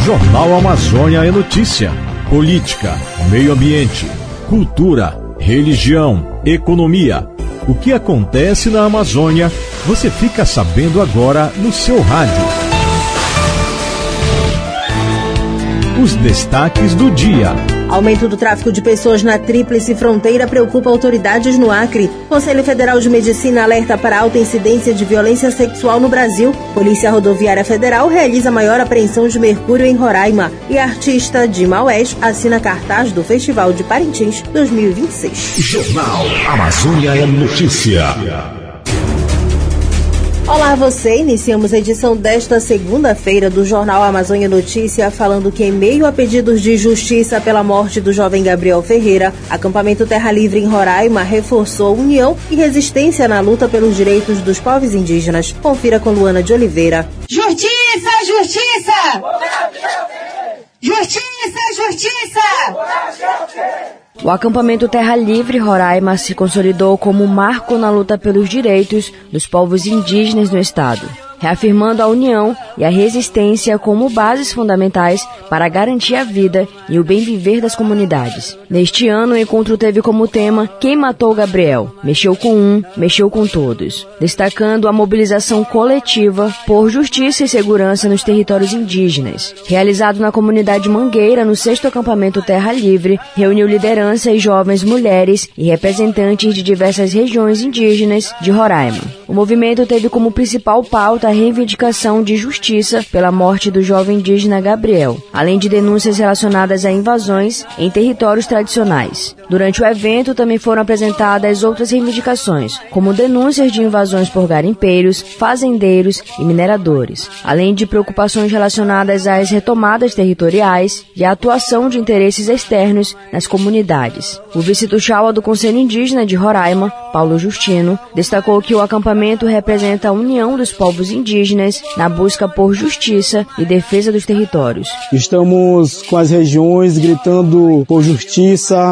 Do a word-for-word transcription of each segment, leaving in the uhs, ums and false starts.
Jornal Amazônia é notícia. Política, meio ambiente, cultura, religião, economia. O que acontece na Amazônia, você fica sabendo agora no seu rádio. Os destaques do dia. Aumento do tráfico de pessoas na Tríplice Fronteira preocupa autoridades no Acre. Conselho Federal de Medicina alerta para alta incidência de violência sexual no Brasil. Polícia Rodoviária Federal realiza maior apreensão de mercúrio em Roraima. E a artista Dima West assina cartaz do Festival de Parintins dois mil e vinte e seis. Jornal Amazônia é notícia. Olá você, iniciamos a edição desta segunda-feira do Jornal Amazônia Notícia, falando que em meio a pedidos de justiça pela morte do jovem Gabriel Ferreira, acampamento Terra Livre em Roraima reforçou união e resistência na luta pelos direitos dos povos indígenas. Confira com Luana de Oliveira. Justiça, justiça! Justiça, justiça! O acampamento Terra Livre Roraima se consolidou como um marco na luta pelos direitos dos povos indígenas no estado, reafirmando a união e a resistência como bases fundamentais para garantir a vida e o bem viver das comunidades. Neste ano, o encontro teve como tema Quem Matou Gabriel? Mexeu com um, mexeu com todos, destacando a mobilização coletiva por justiça e segurança nos territórios indígenas. Realizado na comunidade Mangueira, no sexto acampamento Terra Livre, reuniu liderança e jovens mulheres e representantes de diversas regiões indígenas de Roraima. O movimento teve como principal pauta a reivindicação de justiça pela morte do jovem indígena Gabriel, além de denúncias relacionadas a invasões em territórios tradicionais. Durante o evento também foram apresentadas outras reivindicações, como denúncias de invasões por garimpeiros, fazendeiros e mineradores, além de preocupações relacionadas às retomadas territoriais e à atuação de interesses externos nas comunidades. O vice-tuxaua do Conselho Indígena de Roraima, Paulo Justino, destacou que o acampamento representa a união dos povos indígenas na busca por justiça e defesa dos territórios. Estamos com as regiões gritando por justiça,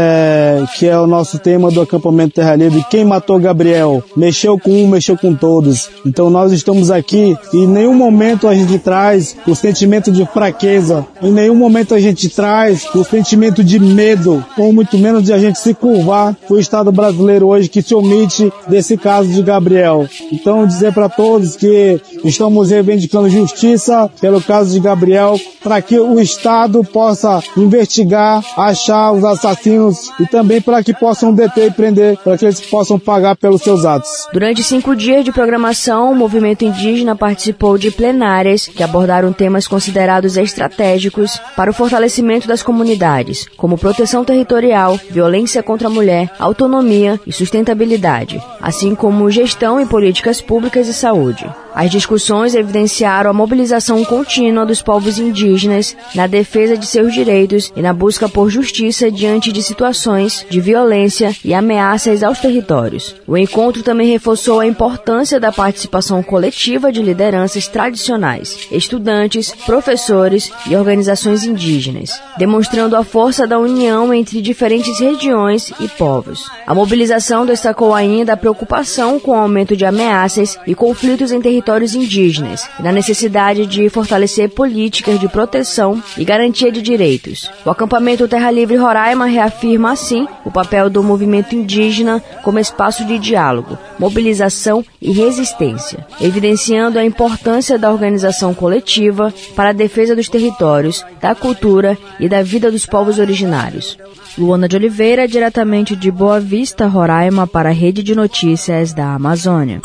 né, que é o nosso tema do acampamento Terra Livre. Quem matou Gabriel? Mexeu com um, mexeu com todos. Então nós estamos aqui e em nenhum momento a gente traz o sentimento de fraqueza, em nenhum momento a gente traz o sentimento de medo, ou muito menos de a gente se curvar o Estado brasileiro hoje que se omite desse caso de Gabriel. Então dizer para todos que estamos reivindicando justiça pelo caso de Gabriel, para que o Estado possa investigar, achar os assassinos e também para que possam deter e prender, para que eles possam pagar pelos seus atos. Durante cinco dias de programação, o movimento indígena participou de plenárias que abordaram temas considerados estratégicos para o fortalecimento das comunidades, como proteção territorial, violência contra a mulher, autonomia e sustentabilidade, assim como gestão e políticas públicas e saúde. As discussões evidenciaram a mobilização contínua dos povos indígenas na defesa de seus direitos e na busca por justiça diante de situações de violência e ameaças aos territórios. O encontro também reforçou a importância da participação coletiva de lideranças tradicionais, estudantes, professores e organizações indígenas, demonstrando a força da união entre diferentes regiões e povos. A mobilização destacou ainda a preocupação com o aumento de ameaças e conflitos em territórios indígenas e na necessidade de fortalecer políticas de proteção e garantia de direitos. O acampamento Terra Livre Roraima reafirma, assim, o papel do movimento indígena como espaço de diálogo, mobilização e resistência, evidenciando a importância da organização coletiva para a defesa dos territórios, da cultura e da vida dos povos originários. Luana de Oliveira, diretamente de Boa Vista, Roraima, para a Rede de Notícias da Amazônia.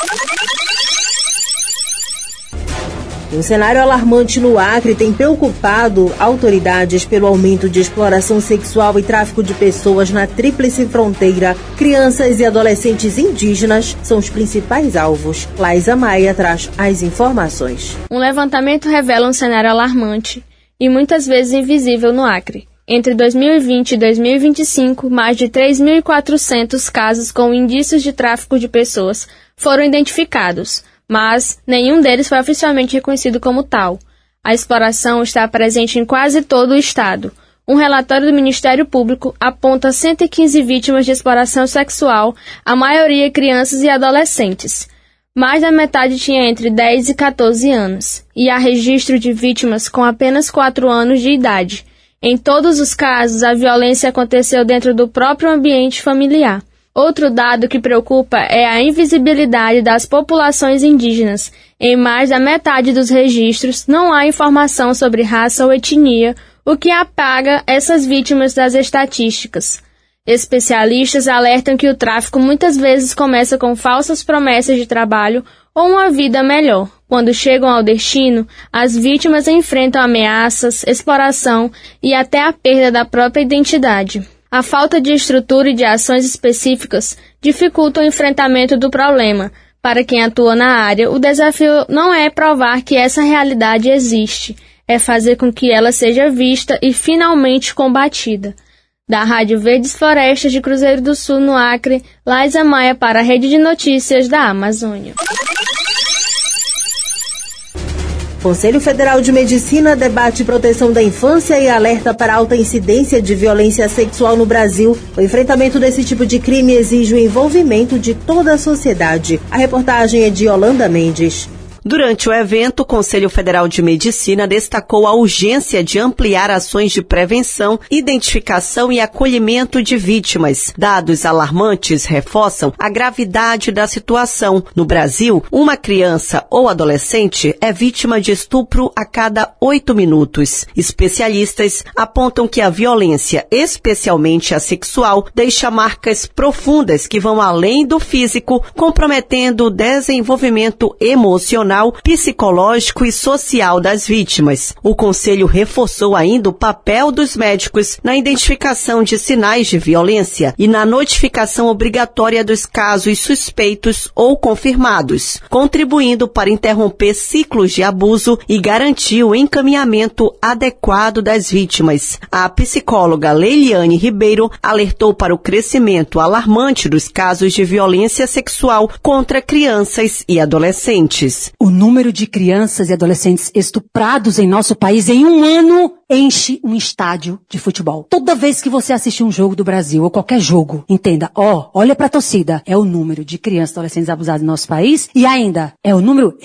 Um cenário alarmante no Acre tem preocupado autoridades pelo aumento de exploração sexual e tráfico de pessoas na Tríplice Fronteira. Crianças e adolescentes indígenas são os principais alvos. Laísa Maia traz as informações. Um levantamento revela um cenário alarmante e muitas vezes invisível no Acre. Entre dois mil e vinte e dois mil e vinte e cinco, mais de três mil e quatrocentos casos com indícios de tráfico de pessoas foram identificados, mas nenhum deles foi oficialmente reconhecido como tal. A exploração está presente em quase todo o estado. Um relatório do Ministério Público aponta cento e quinze vítimas de exploração sexual, a maioria crianças e adolescentes. mais da metade tinha entre dez e quatorze anos, e há registro de vítimas com apenas quatro anos de idade. Em todos os casos, a violência aconteceu dentro do próprio ambiente familiar. Outro dado que preocupa é a invisibilidade das populações indígenas. Em mais da metade dos registros, não há informação sobre raça ou etnia, o que apaga essas vítimas das estatísticas. Especialistas alertam que o tráfico muitas vezes começa com falsas promessas de trabalho ou uma vida melhor. Quando chegam ao destino, as vítimas enfrentam ameaças, exploração e até a perda da própria identidade. A falta de estrutura e de ações específicas dificulta o enfrentamento do problema. Para quem atua na área, o desafio não é provar que essa realidade existe, é fazer com que ela seja vista e finalmente combatida. Da Rádio Verdes Florestas de Cruzeiro do Sul, no Acre, Laísa Maia para a Rede de Notícias da Amazônia. Conselho Federal de Medicina debate proteção da infância e alerta para alta incidência de violência sexual no Brasil. O enfrentamento desse tipo de crime exige o envolvimento de toda a sociedade. A reportagem é de Yolanda Mendes. Durante o evento, o Conselho Federal de Medicina destacou a urgência de ampliar ações de prevenção, identificação e acolhimento de vítimas. Dados alarmantes reforçam a gravidade da situação. No Brasil, uma criança ou adolescente é vítima de estupro a cada oito minutos. Especialistas apontam que a violência, especialmente a sexual, deixa marcas profundas que vão além do físico, comprometendo o desenvolvimento emocional, psicológico e social das vítimas. O Conselho reforçou ainda o papel dos médicos na identificação de sinais de violência e na notificação obrigatória dos casos suspeitos ou confirmados, contribuindo para interromper ciclos de abuso e garantir o encaminhamento adequado das vítimas. A psicóloga Leiliane Ribeiro alertou para o crescimento alarmante dos casos de violência sexual contra crianças e adolescentes. O número de crianças e adolescentes estuprados em nosso país em um ano enche um estádio de futebol. Toda vez que você assiste um jogo do Brasil, ou qualquer jogo, entenda, ó, olha pra torcida, é o número de crianças e adolescentes abusados no nosso país e ainda é o número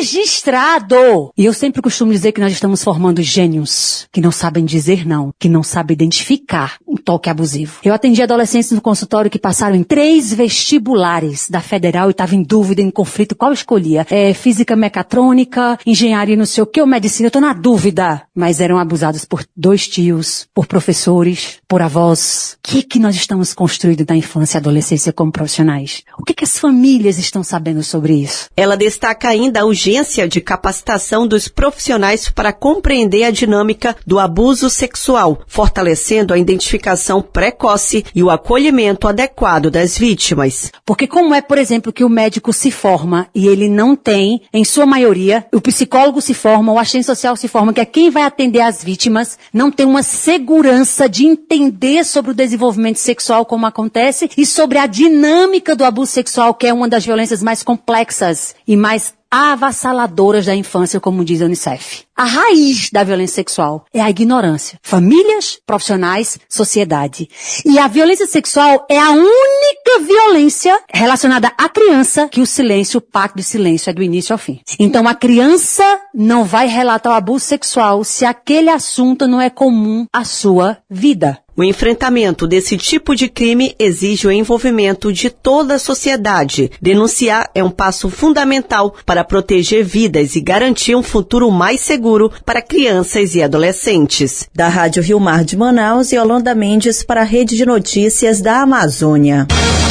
registrado. E eu sempre costumo dizer que nós estamos formando gênios que não sabem dizer não, que não sabem identificar um toque abusivo. Eu atendi adolescentes no consultório que passaram em três vestibulares da Federal e estavam em dúvida, em conflito, qual escolhia? É, física mecatrônica, engenharia não sei o que, ou medicina, eu tô na dúvida. Mas eram abusados por dois tios, por professores, por avós. O que que nós estamos construindo na infância e adolescência como profissionais? O que que as famílias estão sabendo sobre isso? Ela destaca ainda a urgência de capacitação dos profissionais para compreender a dinâmica do abuso sexual, fortalecendo a identificação precoce e o acolhimento adequado das vítimas. Porque como é, por exemplo, que o médico se forma e ele não tem, em sua maioria, o psicólogo se forma, o assistente social se forma, que é quem vai atender as vítimas, não tem uma segurança de entender sobre o desenvolvimento sexual, como acontece, e sobre a dinâmica do abuso sexual, que é uma das violências mais complexas e mais avassaladoras da infância, como diz a Unicef. A raiz da violência sexual é a ignorância. Famílias, profissionais, sociedade. E a violência sexual é a única violência relacionada à criança que o silêncio, o pacto de silêncio é do início ao fim. Então a criança não vai relatar o abuso sexual se aquele assunto não é comum à sua vida. O enfrentamento desse tipo de crime exige o envolvimento de toda a sociedade. Denunciar é um passo fundamental para proteger vidas e garantir um futuro mais seguro para crianças e adolescentes. Da Rádio Rio Mar de Manaus, Yolanda Mendes para a Rede de Notícias da Amazônia.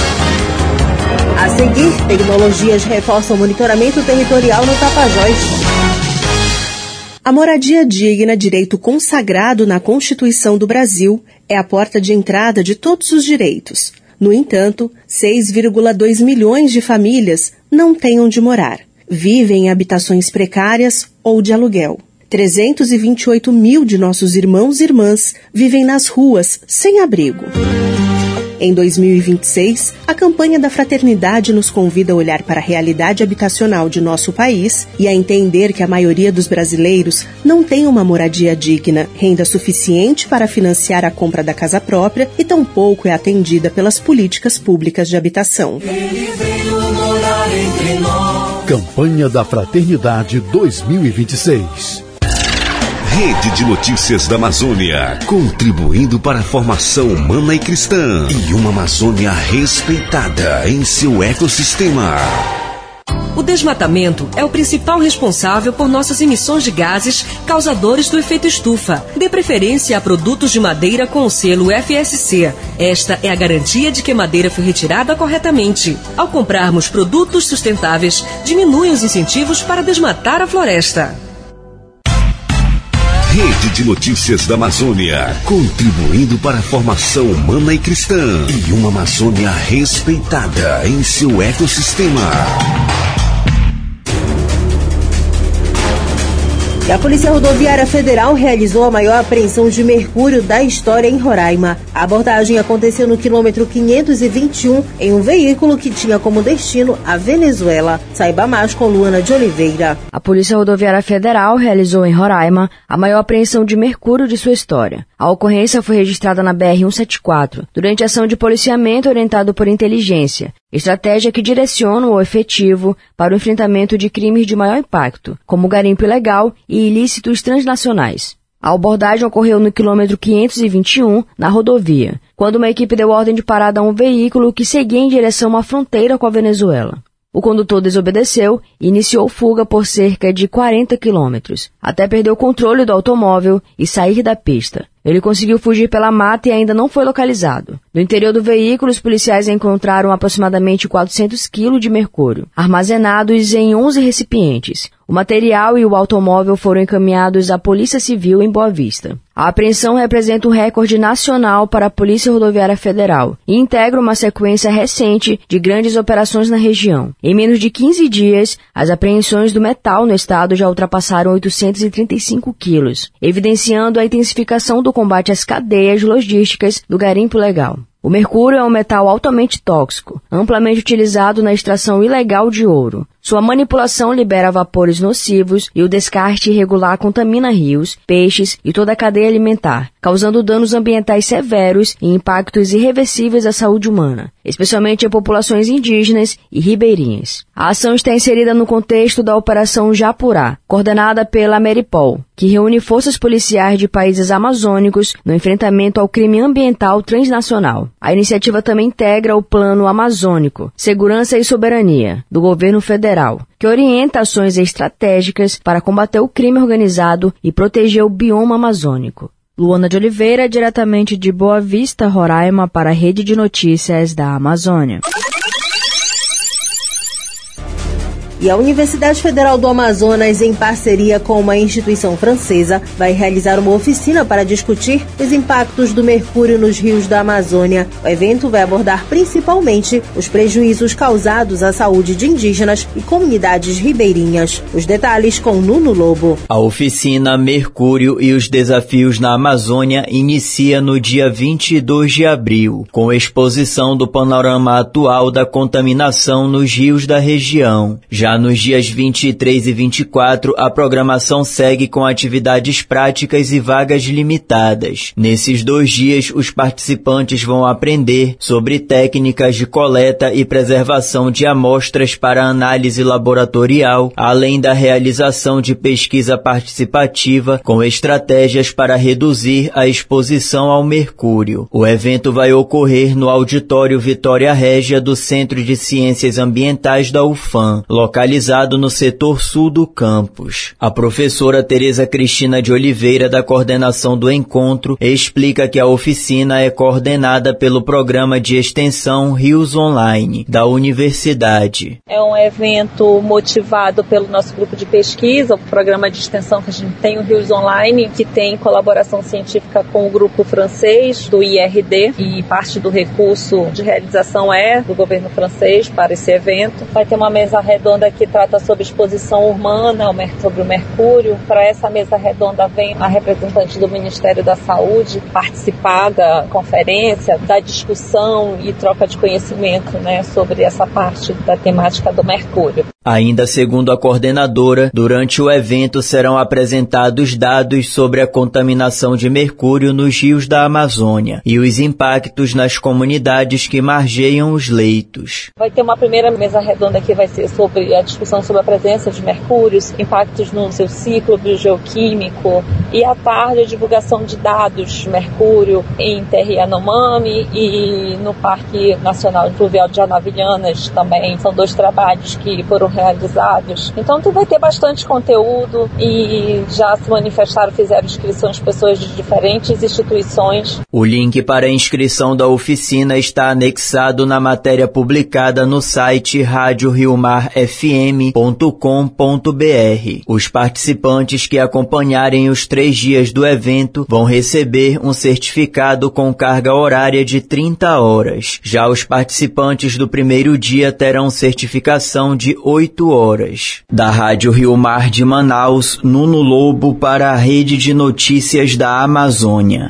A seguir, tecnologias reforçam o monitoramento territorial no Tapajós. A moradia digna, direito consagrado na Constituição do Brasil, é a porta de entrada de todos os direitos. No entanto, seis vírgula dois milhões de famílias não têm onde morar. Vivem em habitações precárias ou de aluguel. trezentos e vinte e oito mil de nossos irmãos e irmãs vivem nas ruas, sem abrigo. Em dois mil e vinte e seis, a campanha da Fraternidade nos convida a olhar para a realidade habitacional de nosso país e a entender que a maioria dos brasileiros não tem uma moradia digna, renda suficiente para financiar a compra da casa própria e tampouco é atendida pelas políticas públicas de habitação. Ele veio morar entre nós. Campanha da Fraternidade dois mil e vinte e seis. Rede de Notícias da Amazônia, contribuindo para a formação humana e cristã e uma Amazônia respeitada em seu ecossistema. O desmatamento é o principal responsável por nossas emissões de gases causadores do efeito estufa. Dê preferência a produtos de madeira com o selo F S C. Esta é a garantia de que a madeira foi retirada corretamente. Ao comprarmos produtos sustentáveis, diminui os incentivos para desmatar a floresta. Rede de Notícias da Amazônia, contribuindo para a formação humana e cristã e uma Amazônia respeitada em seu ecossistema. E a Polícia Rodoviária Federal realizou a maior apreensão de mercúrio da história em Roraima. A abordagem aconteceu no quilômetro quinhentos e vinte e um, em um veículo que tinha como destino a Venezuela. Saiba mais com Luana de Oliveira. A Polícia Rodoviária Federal realizou em Roraima a maior apreensão de mercúrio de sua história. A ocorrência foi registrada na B R cento e setenta e quatro, durante ação de policiamento orientado por inteligência, estratégia que direciona o efetivo para o enfrentamento de crimes de maior impacto, como garimpo ilegal e ilícitos transnacionais. A abordagem ocorreu no quilômetro quinhentos e vinte e um, na rodovia, quando uma equipe deu ordem de parada a um veículo que seguia em direção à fronteira com a Venezuela. O condutor desobedeceu e iniciou fuga por cerca de quarenta quilômetros, até perder o controle do automóvel e sair da pista. Ele conseguiu fugir pela mata e ainda não foi localizado. No interior do veículo, os policiais encontraram aproximadamente quatrocentos quilos de mercúrio, armazenados em onze recipientes. O material e o automóvel foram encaminhados à Polícia Civil em Boa Vista. A apreensão representa um recorde nacional para a Polícia Rodoviária Federal e integra uma sequência recente de grandes operações na região. Em menos de quinze dias, as apreensões do metal no estado já ultrapassaram oitocentos e trinta e cinco quilos, evidenciando a intensificação do combate às cadeias logísticas do garimpo legal. O mercúrio é um metal altamente tóxico, amplamente utilizado na extração ilegal de ouro. Sua manipulação libera vapores nocivos e o descarte irregular contamina rios, peixes e toda a cadeia alimentar, causando danos ambientais severos e impactos irreversíveis à saúde humana, especialmente em populações indígenas e ribeirinhas. A ação está inserida no contexto da Operação Japurá, coordenada pela Ameripol, que reúne forças policiais de países amazônicos no enfrentamento ao crime ambiental transnacional. A iniciativa também integra o Plano Amazônico, Segurança e Soberania, do governo federal, que orienta ações estratégicas para combater o crime organizado e proteger o bioma amazônico. Luana de Oliveira, diretamente de Boa Vista, Roraima, para a Rede de Notícias da Amazônia. E a Universidade Federal do Amazonas, em parceria com uma instituição francesa, vai realizar uma oficina para discutir os impactos do mercúrio nos rios da Amazônia. O evento vai abordar principalmente os prejuízos causados à saúde de indígenas e comunidades ribeirinhas. Os detalhes com Nuno Lobo. A oficina Mercúrio e os Desafios na Amazônia inicia no dia vinte e dois de abril, com exposição do panorama atual da contaminação nos rios da região. Já nos dias vinte e três e vinte e quatro, a programação segue com atividades práticas e vagas limitadas. Nesses dois dias, os participantes vão aprender sobre técnicas de coleta e preservação de amostras para análise laboratorial, além da realização de pesquisa participativa com estratégias para reduzir a exposição ao mercúrio. O evento vai ocorrer no Auditório Vitória Régia do Centro de Ciências Ambientais da U F A M, localizado no setor sul do campus. A professora Tereza Cristina de Oliveira, da coordenação do encontro, explica que a oficina é coordenada pelo Programa de Extensão Rios Online, da universidade. É um evento motivado pelo nosso grupo de pesquisa, o programa de extensão que a gente tem, o Rios Online, que tem colaboração científica com o grupo francês do I R D, e parte do recurso de realização é do governo francês para esse evento. Vai ter uma mesa redonda redonda que trata sobre exposição humana sobre o mercúrio. Para essa mesa redonda vem a representante do Ministério da Saúde participar da conferência, da discussão e troca de conhecimento, né, sobre essa parte da temática do mercúrio. Ainda segundo a coordenadora, durante o evento serão apresentados dados sobre a contaminação de mercúrio nos rios da Amazônia e os impactos nas comunidades que margeiam os leitos. Vai ter uma primeira mesa redonda que vai ser sobre a discussão sobre a presença de mercúrios, impactos no seu ciclo biogeoquímico, e à tarde a divulgação de dados de mercúrio em Terra Yanomami e no Parque Nacional Fluvial de Anavilhanas também. São dois trabalhos que foram realizados. Então tu vai ter bastante conteúdo e já se manifestaram, fizeram inscrições pessoas de diferentes instituições. O link para a inscrição da oficina está anexado na matéria publicada no site rádio rio mar f m ponto com ponto b r. Os participantes que acompanharem os três dias do evento vão receber um certificado com carga horária de trinta horas. Já os participantes do primeiro dia terão certificação de oito horas. Da Rádio Rio Mar de Manaus, Nuno Lobo para a Rede de Notícias da Amazônia.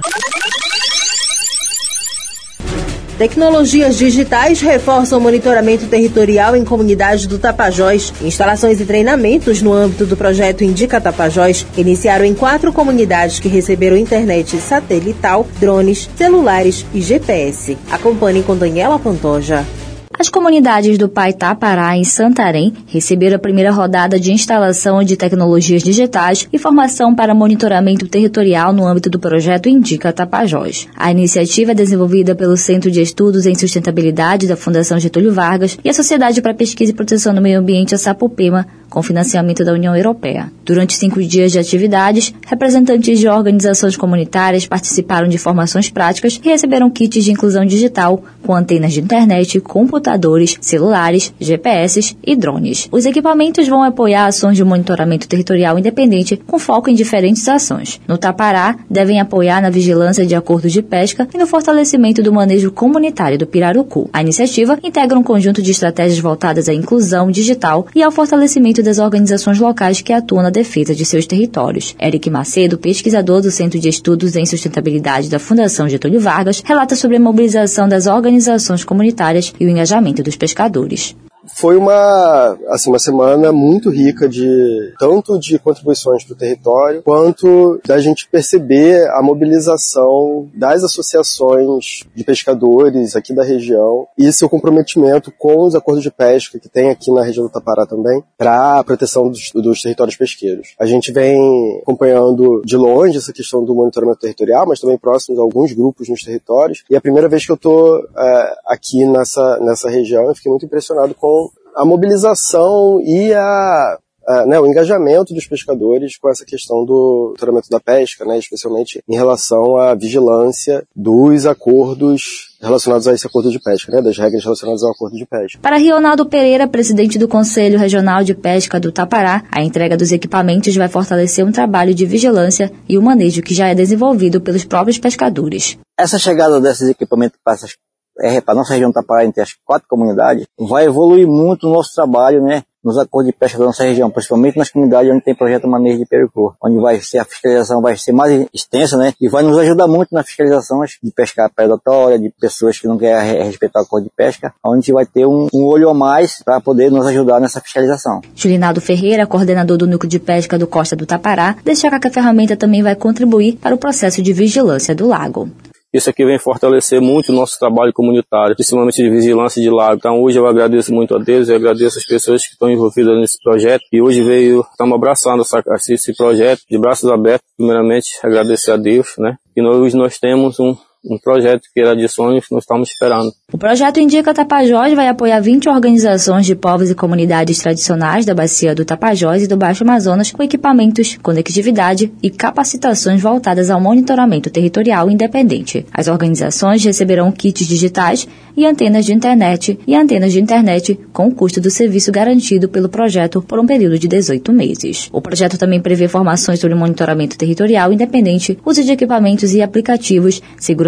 Tecnologias digitais reforçam o monitoramento territorial em comunidades do Tapajós. Instalações e treinamentos no âmbito do projeto Indica Tapajós iniciaram em quatro comunidades que receberam internet satelital, drones, celulares e G P S. Acompanhe com Daniela Pantoja. As comunidades do Paitapará, em Santarém, receberam a primeira rodada de instalação de tecnologias digitais e formação para monitoramento territorial no âmbito do projeto Indica Tapajós. A iniciativa é desenvolvida pelo Centro de Estudos em Sustentabilidade da Fundação Getúlio Vargas e a Sociedade para Pesquisa e Proteção do Meio Ambiente, a Sapopema, com financiamento da União Europeia. Durante cinco dias de atividades, representantes de organizações comunitárias participaram de formações práticas e receberam kits de inclusão digital com antenas de internet, computadores, celulares, G P S e drones. Os equipamentos vão apoiar ações de monitoramento territorial independente com foco em diferentes ações. No Tapará, devem apoiar na vigilância de acordos de pesca e no fortalecimento do manejo comunitário do pirarucu. A iniciativa integra um conjunto de estratégias voltadas à inclusão digital e ao fortalecimento das organizações locais que atuam na defesa de seus territórios. Eric Macedo, pesquisador do Centro de Estudos em Sustentabilidade da Fundação Getúlio Vargas, relata sobre a mobilização das organizações comunitárias e o engajamento dos pescadores. Foi uma, assim, uma semana muito rica de tanto de contribuições para o território, quanto da gente perceber a mobilização das associações de pescadores aqui da região e seu comprometimento com os acordos de pesca que tem aqui na região do Tapará também, para a proteção dos, dos territórios pesqueiros. A gente vem acompanhando de longe essa questão do monitoramento territorial, mas também próximos a alguns grupos nos territórios, e a primeira vez que eu estou é, aqui nessa, nessa região, eu fiquei muito impressionado com a mobilização e a, a, né, o engajamento dos pescadores com essa questão do monitoramento da pesca, né, especialmente em relação à vigilância dos acordos relacionados a esse acordo de pesca, né, das regras relacionadas ao acordo de pesca. Para Rionaldo Pereira, presidente do Conselho Regional de Pesca do Tapará, a entrega dos equipamentos vai fortalecer um trabalho de vigilância e o manejo que já é desenvolvido pelos próprios pescadores. Essa chegada desses equipamentos para essas É, para a nossa região Tapará, entre as quatro comunidades, vai evoluir muito o nosso trabalho, né, nos acordos de pesca da nossa região, principalmente nas comunidades onde tem projeto manejo de pirarucu, onde vai ser a fiscalização vai ser mais extensa, né, e vai nos ajudar muito nas fiscalizações de pesca predatória, de pessoas que não querem respeitar o acordo de pesca, onde a gente vai ter um, um olho a mais para poder nos ajudar nessa fiscalização. Julinaldo Ferreira, coordenador do Núcleo de Pesca do Costa do Tapará, destaca que a ferramenta também vai contribuir para o processo de vigilância do lago. Isso aqui vem fortalecer muito o nosso trabalho comunitário, principalmente de vigilância de lago. Então hoje eu agradeço muito a Deus, eu agradeço as pessoas que estão envolvidas nesse projeto. E hoje veio, estamos abraçando essa, esse projeto de braços abertos. Primeiramente, agradecer a Deus, né? E hoje nós temos um, um projeto que era de sonhos, nós estamos esperando. O projeto Indica Tapajós vai apoiar vinte organizações de povos e comunidades tradicionais da bacia do Tapajós e do Baixo Amazonas com equipamentos, conectividade e capacitações voltadas ao monitoramento territorial independente. As organizações receberão kits digitais e antenas de internet e antenas de internet com o custo do serviço garantido pelo projeto por um período de dezoito meses. O projeto também prevê formações sobre monitoramento territorial independente, uso de equipamentos e aplicativos, segurança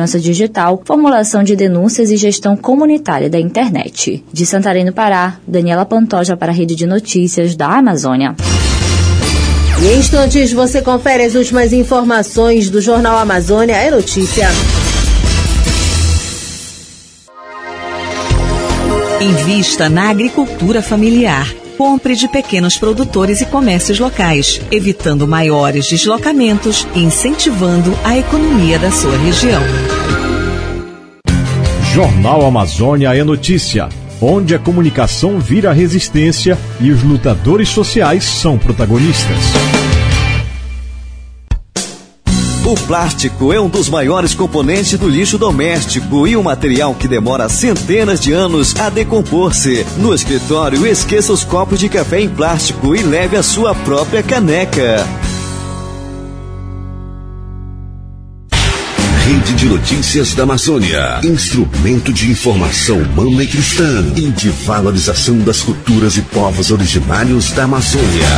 segurança digital, formulação de denúncias e gestão comunitária da internet. De Santarém, no Pará, Daniela Pantoja para a Rede de Notícias da Amazônia. E em instantes você confere as últimas informações do Jornal Amazônia é Notícia. Invista na agricultura familiar. Compre de pequenos produtores e comércios locais, evitando maiores deslocamentos e incentivando a economia da sua região. Jornal Amazônia é Notícia, onde a comunicação vira resistência e os lutadores sociais são protagonistas. O plástico é um dos maiores componentes do lixo doméstico e um material que demora centenas de anos a decompor-se. No escritório, esqueça os copos de café em plástico e leve a sua própria caneca. Rede de Notícias da Amazônia. Instrumento de informação humana e cristã e de valorização das culturas e povos originários da Amazônia.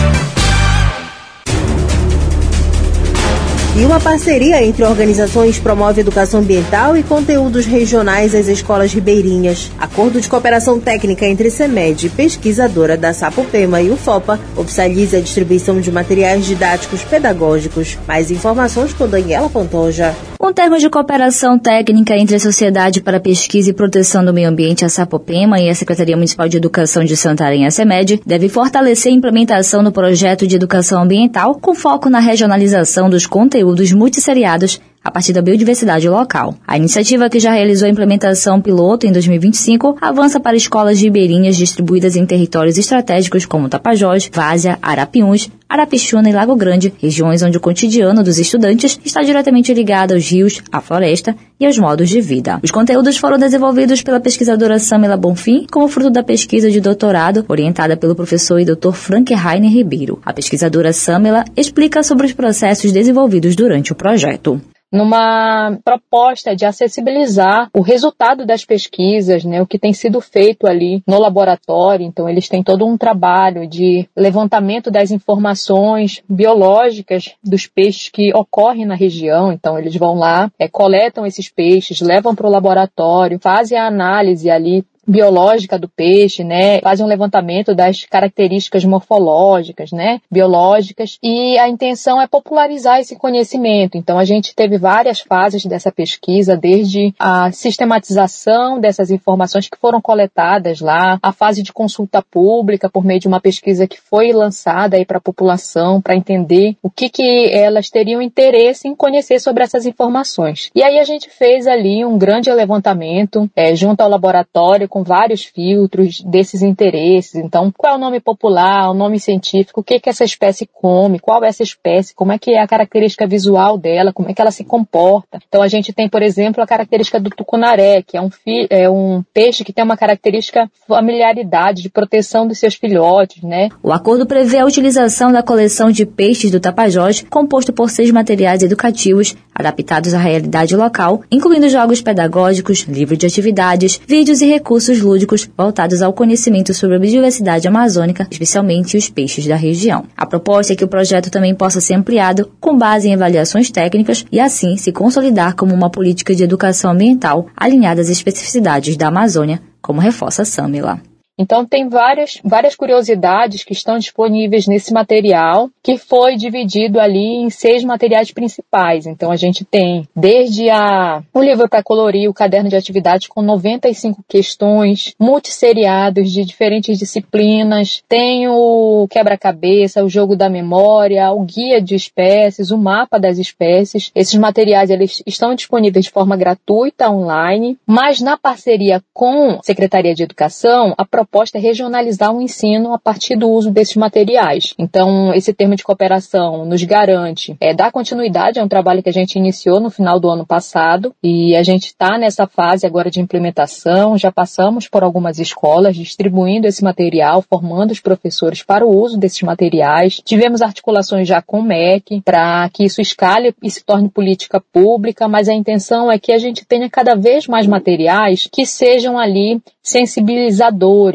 E uma parceria entre organizações promove educação ambiental e conteúdos regionais às escolas ribeirinhas. Acordo de cooperação técnica entre CEMED, pesquisadora da Sapopema, e o FOPA oficializa a distribuição de materiais didáticos pedagógicos. Mais informações com Daniela Pantoja. Um termo de cooperação técnica entre a Sociedade para Pesquisa e Proteção do Meio Ambiente, a Sapopema, e a Secretaria Municipal de Educação de Santarém, a CEMED, deve fortalecer a implementação do projeto de educação ambiental com foco na regionalização dos conteúdos multisseriados a partir da biodiversidade local. A iniciativa, que já realizou a implementação piloto em dois mil e vinte e cinco, avança para escolas ribeirinhas distribuídas em territórios estratégicos como Tapajós, Várzea, Arapiuns, Arapixuna e Lago Grande, regiões onde o cotidiano dos estudantes está diretamente ligado aos rios, à floresta e aos modos de vida. Os conteúdos foram desenvolvidos pela pesquisadora Samela Bonfim como fruto da pesquisa de doutorado orientada pelo professor e doutor Frank Rainer Ribeiro. A pesquisadora Samela explica sobre os processos desenvolvidos durante o projeto. Numa proposta de acessibilizar o resultado das pesquisas, né, o que tem sido feito ali no laboratório. Então, eles têm todo um trabalho de levantamento das informações biológicas dos peixes que ocorrem na região. Então, eles vão lá, é, coletam esses peixes, levam para o laboratório, fazem a análise ali biológica do peixe, né? Fazem um levantamento das características morfológicas, né? Biológicas, e a intenção é popularizar esse conhecimento. Então, a gente teve várias fases dessa pesquisa, desde a sistematização dessas informações que foram coletadas lá, a fase de consulta pública por meio de uma pesquisa que foi lançada aí para a população, para entender o que que elas teriam interesse em conhecer sobre essas informações. E aí a gente fez ali um grande levantamento é, junto ao laboratório, com vários filtros desses interesses. Então, qual é o nome popular, o nome científico, o que que essa espécie come, qual é essa espécie, como é que é a característica visual dela, como é que ela se comporta. Então, a gente tem, por exemplo, a característica do tucunaré, que é um, fi, é um peixe que tem uma característica familiaridade, de proteção dos seus filhotes, né? O acordo prevê a utilização da coleção de peixes do Tapajós, composto por seis materiais educativos, adaptados à realidade local, incluindo jogos pedagógicos, livros de atividades, vídeos e recursos lúdicos voltados ao conhecimento sobre a biodiversidade amazônica, especialmente os peixes da região. A proposta é que o projeto também possa ser ampliado com base em avaliações técnicas e assim se consolidar como uma política de educação ambiental alinhada às especificidades da Amazônia, como reforça Samela. Então, tem várias, várias curiosidades que estão disponíveis nesse material, que foi dividido ali em seis materiais principais. Então, a gente tem desde a, o livro para colorir, o caderno de atividades com noventa e cinco questões, multisseriados de diferentes disciplinas, tem o quebra-cabeça, o jogo da memória, o guia de espécies, o mapa das espécies. Esses materiais eles estão disponíveis de forma gratuita, online, mas na parceria com a Secretaria de Educação, a proposta é regionalizar o ensino a partir do uso desses materiais. Então, esse termo de cooperação nos garante é, dar continuidade a um trabalho que a gente iniciou no final do ano passado, e a gente está nessa fase agora de implementação, já passamos por algumas escolas distribuindo esse material, formando os professores para o uso desses materiais. Tivemos articulações já com o M E C para que isso escale e se torne política pública, mas a intenção é que a gente tenha cada vez mais materiais que sejam ali sensibilizadores,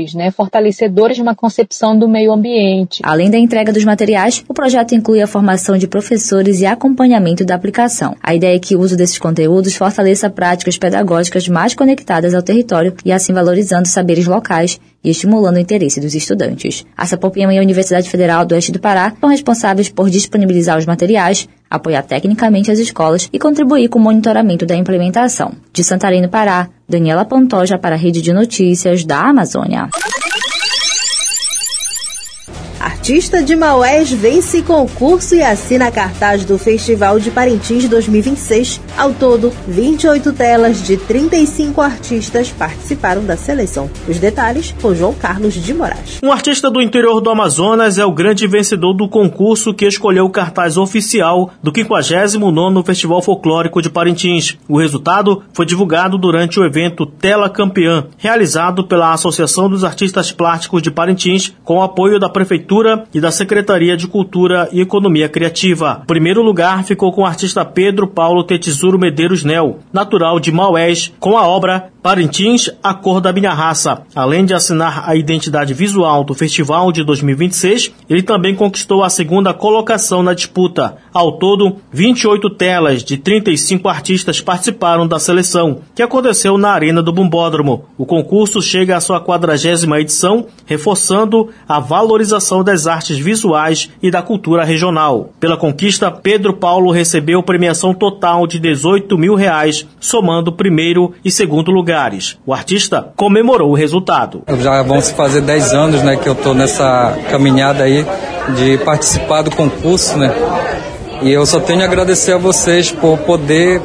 valores, né, fortalecedores de uma concepção do meio ambiente. Além da entrega dos materiais, o projeto inclui a formação de professores e acompanhamento da aplicação. A ideia é que o uso desses conteúdos fortaleça práticas pedagógicas mais conectadas ao território e assim valorizando saberes locais e estimulando o interesse dos estudantes. A Sapopema e a Universidade Federal do Oeste do Pará são responsáveis por disponibilizar os materiais, apoiar tecnicamente as escolas e contribuir com o monitoramento da implementação. De Santarém, no Pará, Daniela Pantoja para a Rede de Notícias da Amazônia. Artista de Maués vence concurso e assina cartaz do Festival de Parintins dois mil e vinte e seis. Ao todo, vinte e oito telas de trinta e cinco artistas participaram da seleção. Os detalhes com João Carlos de Moraes. Um artista do interior do Amazonas é o grande vencedor do concurso que escolheu o cartaz oficial do quinquagésimo nono Festival Folclórico de Parintins. O resultado foi divulgado durante o evento Tela Campeã, realizado pela Associação dos Artistas Plásticos de Parintins, com o apoio da Prefeitura e da Secretaria de Cultura e Economia Criativa. O primeiro lugar ficou com o artista Pedro Paulo Tetizuro Medeiros Nel, natural de Maués, com a obra Parintins, a cor da minha raça. Além de assinar a identidade visual do festival de dois mil e vinte e seis, ele também conquistou a segunda colocação na disputa. Ao todo, vinte e oito telas de trinta e cinco artistas participaram da seleção, que aconteceu na Arena do Bumbódromo. O concurso chega à sua quadragésima edição, reforçando a valorização das artes visuais e da cultura regional. Pela conquista, Pedro Paulo recebeu premiação total de dezoito mil reais, somando primeiro e segundo lugares. O artista comemorou o resultado. Já vão se fazer dez anos, né, que eu estou nessa caminhada aí de participar do concurso, né? E eu só tenho a agradecer a vocês por poder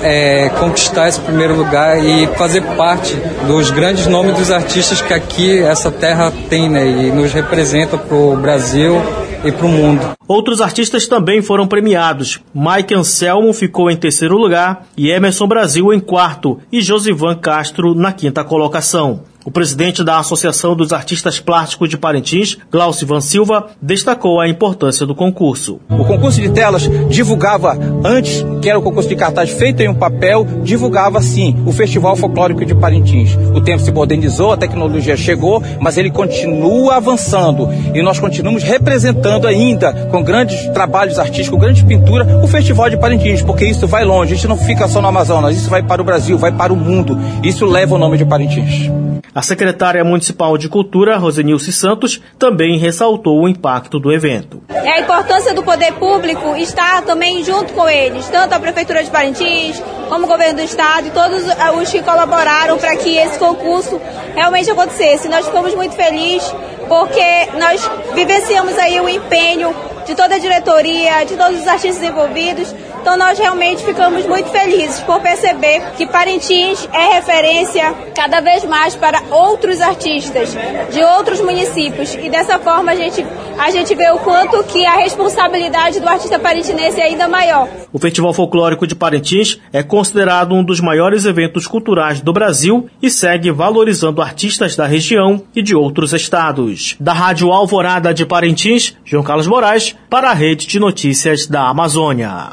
é, conquistar esse primeiro lugar e fazer parte dos grandes nomes dos artistas que aqui essa terra tem, né? E nos representa para o Brasil e para o mundo. Outros artistas também foram premiados. Mike Anselmo ficou em terceiro lugar e Emerson Brasil em quarto e Josivan Castro na quinta colocação. O presidente da Associação dos Artistas Plásticos de Parintins, Glaucivan Silva, destacou a importância do concurso. O concurso de telas divulgava, antes, que era o concurso de cartaz feito em um papel, divulgava sim o Festival Folclórico de Parintins. O tempo se modernizou, a tecnologia chegou, mas ele continua avançando e nós continuamos representando ainda, com grandes trabalhos artísticos, grandes pinturas, o Festival de Parintins, porque isso vai longe, isso não fica só no Amazonas, isso vai para o Brasil, vai para o mundo, isso leva o nome de Parintins. A secretária municipal de Cultura, Rosenilce Santos, também ressaltou o impacto do evento. É a importância do poder público estar também junto com eles, tanto a Prefeitura de Parintins, como o governo do estado e todos os que colaboraram para que esse concurso realmente acontecesse. Nós ficamos muito felizes porque nós vivenciamos aí o empenho de toda a diretoria, de todos os artistas envolvidos. Então nós realmente ficamos muito felizes por perceber que Parintins é referência cada vez mais para outros artistas de outros municípios. E dessa forma a gente, a gente vê o quanto que a responsabilidade do artista parintinense é ainda maior. O Festival Folclórico de Parintins é considerado um dos maiores eventos culturais do Brasil e segue valorizando artistas da região e de outros estados. Da Rádio Alvorada de Parintins, João Carlos Moraes, para a Rede de Notícias da Amazônia.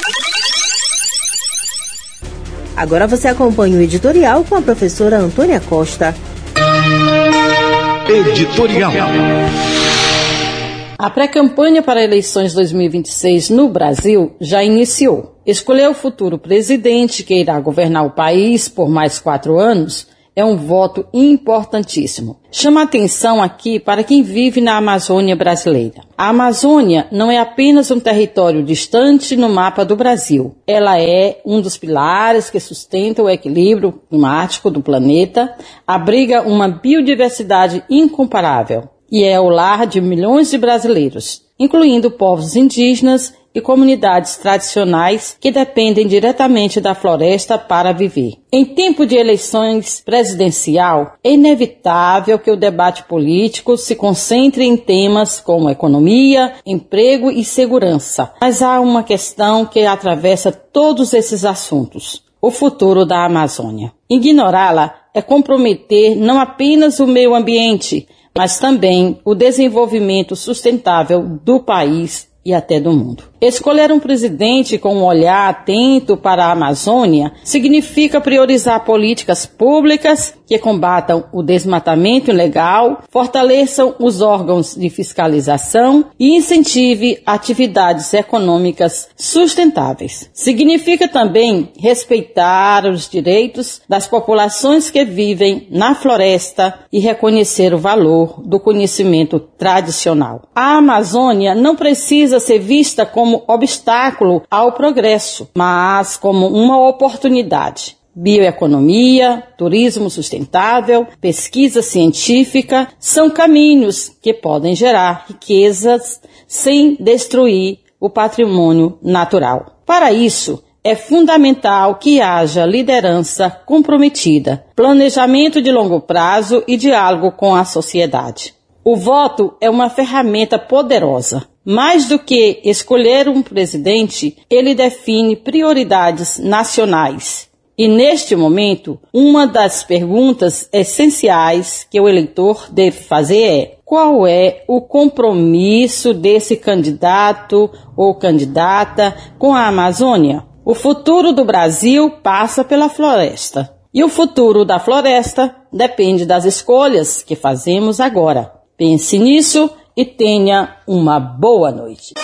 Agora você acompanha o editorial com a professora Antônia Costa. Editorial. A pré-campanha para eleições dois mil e vinte e seis no Brasil já iniciou. Escolher o futuro presidente que irá governar o país por mais quatro anos é um voto importantíssimo. Chama atenção aqui para quem vive na Amazônia brasileira. A Amazônia não é apenas um território distante no mapa do Brasil. Ela é um dos pilares que sustenta o equilíbrio climático do planeta, abriga uma biodiversidade incomparável e é o lar de milhões de brasileiros, incluindo povos indígenas e comunidades tradicionais que dependem diretamente da floresta para viver. Em tempo de eleições presidencial, é inevitável que o debate político se concentre em temas como economia, emprego e segurança. Mas há uma questão que atravessa todos esses assuntos: o futuro da Amazônia. Ignorá-la é comprometer não apenas o meio ambiente, mas também o desenvolvimento sustentável do país e até do mundo. Escolher um presidente com um olhar atento para a Amazônia significa priorizar políticas públicas que que combatam o desmatamento ilegal, fortaleçam os órgãos de fiscalização e incentive atividades econômicas sustentáveis. Significa também respeitar os direitos das populações que vivem na floresta e reconhecer o valor do conhecimento tradicional. A Amazônia não precisa ser vista como obstáculo ao progresso, mas como uma oportunidade. Bioeconomia, turismo sustentável, pesquisa científica são caminhos que podem gerar riquezas sem destruir o patrimônio natural. Para isso, é fundamental que haja liderança comprometida, planejamento de longo prazo e diálogo com a sociedade. O voto é uma ferramenta poderosa. Mais do que escolher um presidente, ele define prioridades nacionais. E neste momento, uma das perguntas essenciais que o eleitor deve fazer é: qual é o compromisso desse candidato ou candidata com a Amazônia? O futuro do Brasil passa pela floresta. E o futuro da floresta depende das escolhas que fazemos agora. Pense nisso e tenha uma boa noite.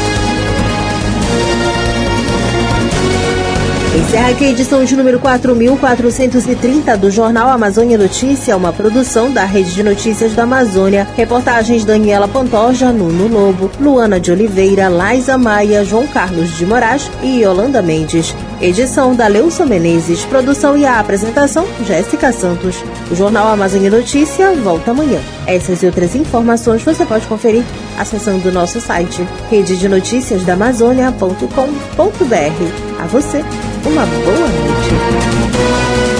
Encerra aqui a edição de número quatro mil quatrocentos e trinta do Jornal Amazônia Notícia, uma produção da Rede de Notícias da Amazônia. Reportagens Daniela Pantoja, Nuno Lobo, Luana de Oliveira, Laisa Maia, João Carlos de Moraes e Yolanda Mendes. Edição da Leusa Menezes, produção e a apresentação Jéssica Santos. O Jornal Amazônia Notícia volta amanhã. Essas e outras informações você pode conferir acessando o nosso site rede de notícias da amazônia ponto com ponto br. A você, uma boa noite.